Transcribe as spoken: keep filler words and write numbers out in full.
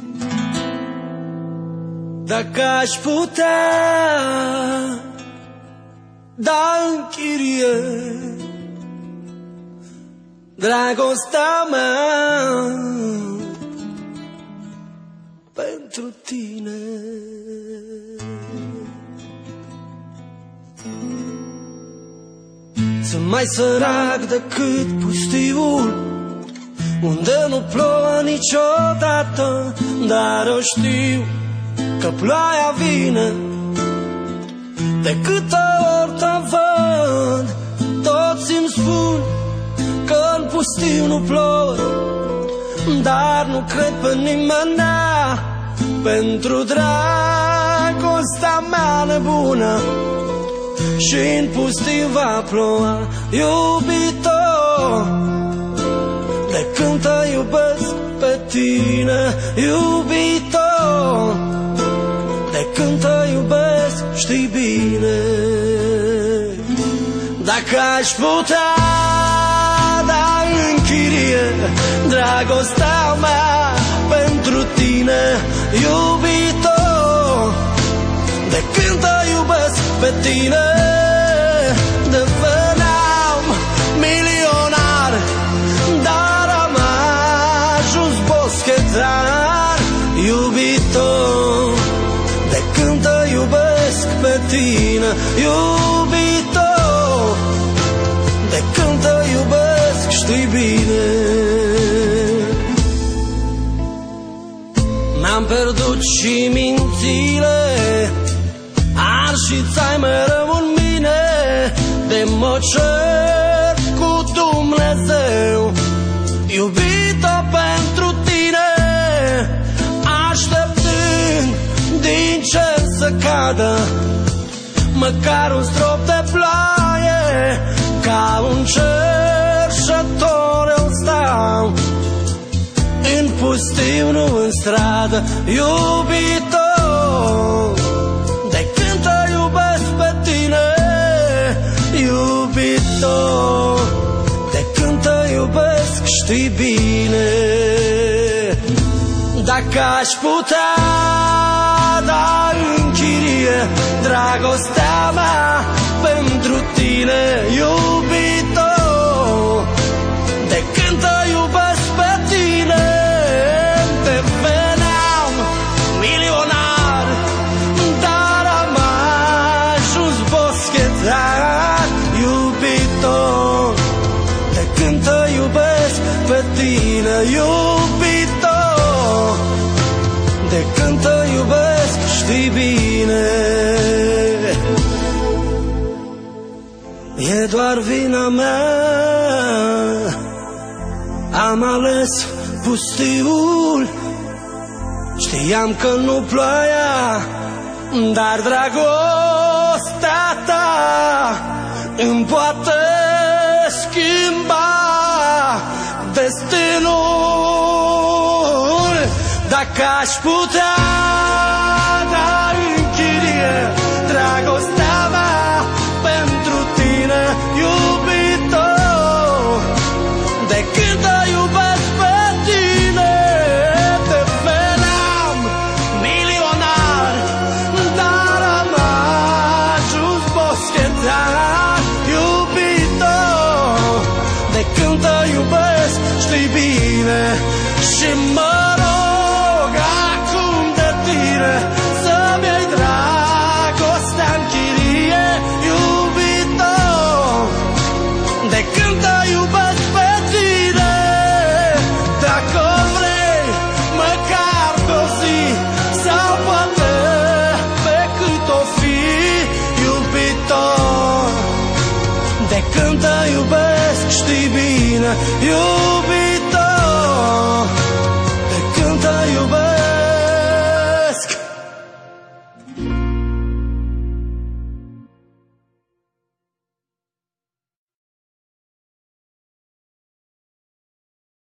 Dacă aș putea da în chirie dragostea mea pentru tine, sunt mai sărac decât pustiul unde nu plouă niciodată, dar eu știu că ploaia vine. De câte ori te văd, toți îmi spun că în pustiu nu plouă, dar nu cred pe nimeni, pentru dragostea mea nebună. Și în pustiu va ploua, iubito, de când te iubesc pe tine, iubito, de când te iubesc știi bine. Dacă aș putea da în chirie dragostea mea pentru tine, iubito, de când te iubesc pe tine, de veneam milionar, dar am ajuns boschetar, iubito, de când te iubesc pe tine, iubito, de când te iubesc știi bine. Mi-am pierdut și mințile, ar și ți-ai mereu în mine, de mă cer cu Dumnezeu, iubito, pentru tine, așteptând din cer să cadă măcar un strop de ploaie, ca un cerșător eu stau în pustiu, nu în stradă, iubito, de când te iubesc pe tine, iubito, de când te iubesc știi bine. Dacă aș putea da în chirie dragostea mea pentru tine, iubito, de când te iubesc pe tine, te veneam milionar, dar am ajuns boschetar, iubito, de când te iubesc pe tine, iubito, de când te iubesc știi bine. E doar vina mea, am ales pustiul, știam că nu ploaia, dar dragostea ta îmi poate schimba destinul. Dacă aș putea da în chirie dragostea mea pentru tine, iubito, de când te iubesc pe tine, te veneam milionar, dar am ajuns boschetar, iubito, de când te iubesc știi bine. Și mă rog acum de tine să-mi iei dragostea în chirie, iubito, de când te iubesc pe tine. Dacă vrei măcar pe o zi, sau poate pe cât o fi, iubito, de când te iubesc știi bine, iubito,